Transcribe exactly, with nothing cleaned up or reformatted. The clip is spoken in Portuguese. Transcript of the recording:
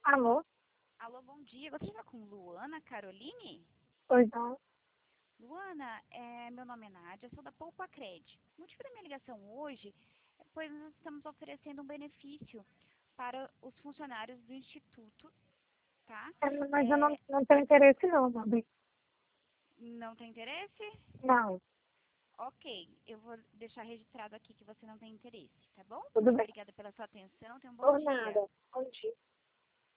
Alô? Alô, bom dia. Você está com Luana Caroline? Oi, não. Luana, é, meu nome é Nádia, sou da Poupa Cred. O motivo da minha ligação hoje é pois nós estamos oferecendo um benefício para os funcionários do Instituto, tá? É, mas eu não, É, não tenho interesse não, Nabi. não tem interesse? Não, Ok, eu vou deixar registrado aqui que você não tem interesse, tá bom? tudo Muito bem. obrigada pela sua atenção, tenha um bom Por dia. nada. Bom dia.